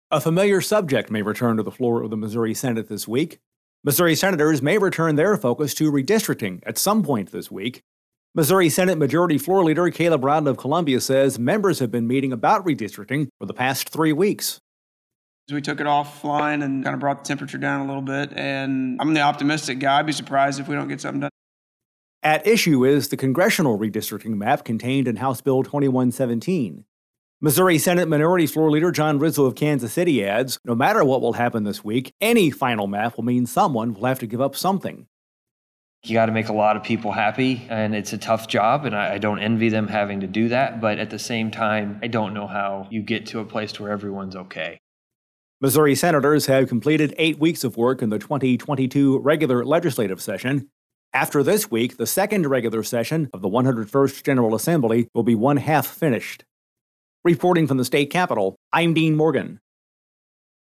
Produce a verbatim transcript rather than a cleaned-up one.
A familiar subject may return to the floor of the Missouri Senate this week. Missouri senators may return their focus to redistricting at some point this week. Missouri Senate Majority Floor Leader Caleb Rowden of Columbia says members have been meeting about redistricting for the past three weeks. We took it offline and kind of brought the temperature down a little bit, and I'm the optimistic guy. I'd be surprised if we don't get something done. At issue is the congressional redistricting map contained in House Bill twenty-one seventeen. Missouri Senate Minority Floor Leader John Rizzo of Kansas City adds, no matter what will happen this week, any final map will mean someone will have to give up something. You got to make a lot of people happy, and it's a tough job, and I, I don't envy them having to do that, but at the same time, I don't know how you get to a place where everyone's okay. Missouri senators have completed eight weeks of work in the twenty twenty-two regular legislative session. After this week, the second regular session of the one hundred first General Assembly will be one half finished. Reporting from the state capitol, I'm Dean Morgan.